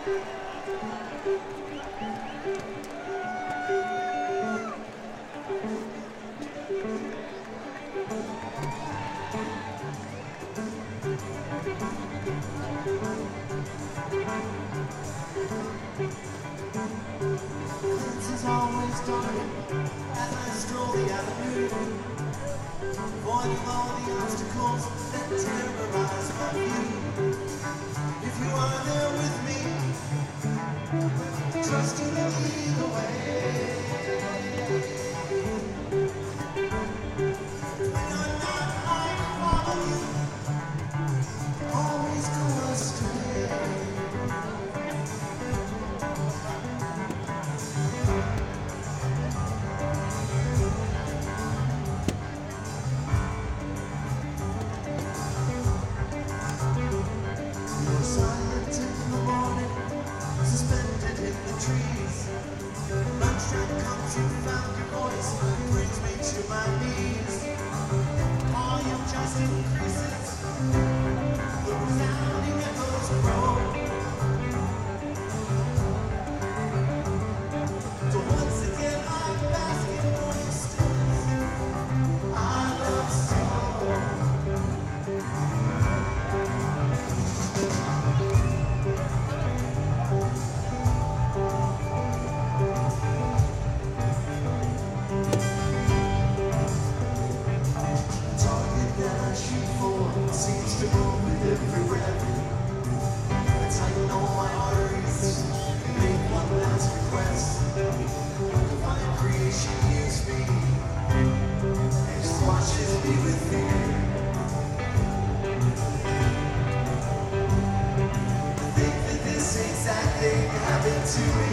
Is always dark as I stroll the avenue, avoiding all the obstacles that terrorize my view. If you are there with me, trust you will lead the way. When you're not, I follow you, always go astray. Silent in the morning, suspended in the trees. Lunchtime comes, you found your voice, brings me to my knees. Volume just increases, the resounding echoes grow. So once again I'm basking for your stillness. I love so. Seems to move with every breath. I tighten all my arteries, make one last request. Divine creation hears me, and just watches me with fear. I think that this exact thing happened to me.